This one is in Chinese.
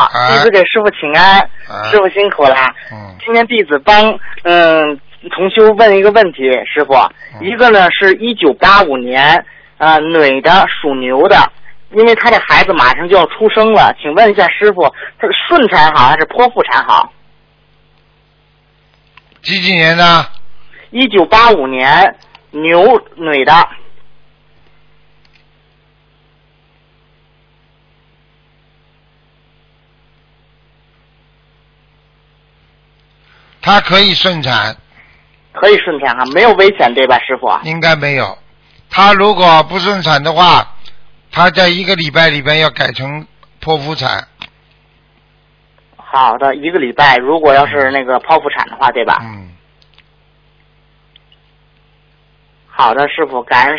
弟子给师傅请安，师傅辛苦了。今天弟子帮同修问一个问题，师傅，一个呢是1985年女的属牛的，因为她的孩子马上就要出生了，请问一下师傅，她是顺产好还是剖腹产好？ 几年的 ？1985年女的。 他可以顺产， 可以顺产哈，没有危险对吧，师傅？ 应该没有。他如果不顺产的话，他在1个礼拜里边要改成剖腹产。 好的，1个礼拜，如果要是那个剖腹产的话，对吧？ 嗯。 好的，师傅，感恩。